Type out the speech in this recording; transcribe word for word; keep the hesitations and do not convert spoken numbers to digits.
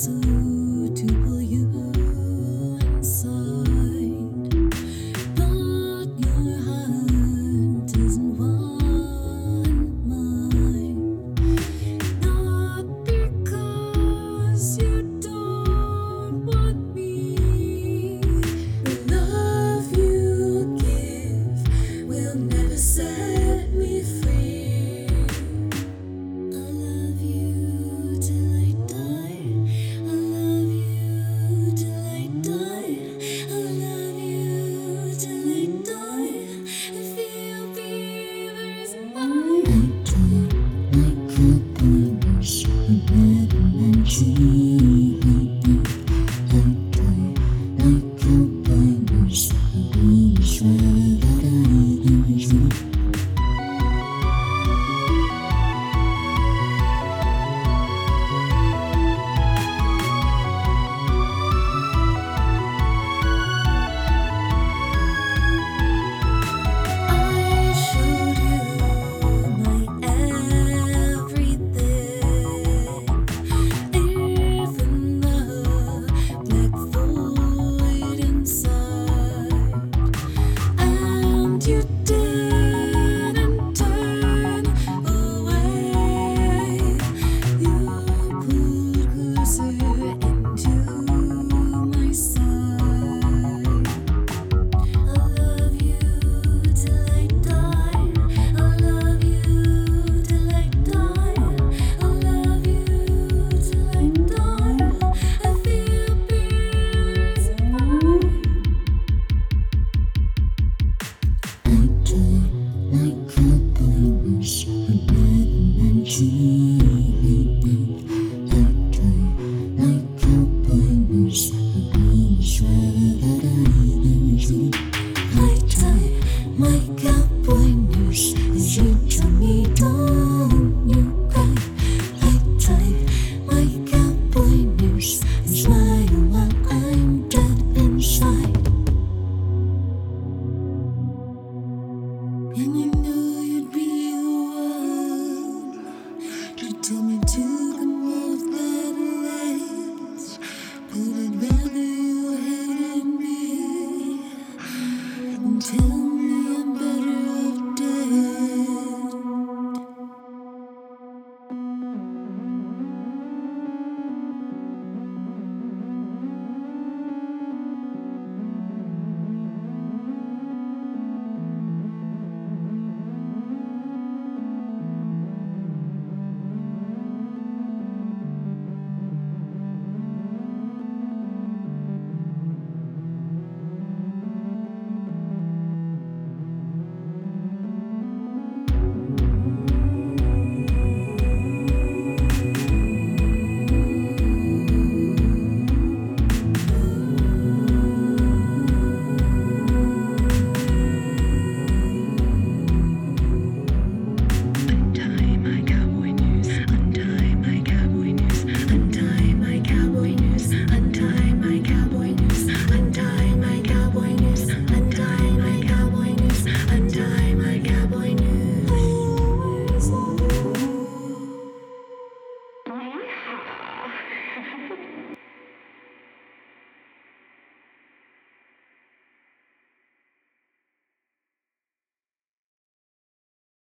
muscle to pull you inside, but your heart doesn't want mine. Not because you don't want me. The love you give will never set me free. I love you till I die. I love you till I die. I love you till I die. If you fevers mine, I don't like a promise, a bad energy.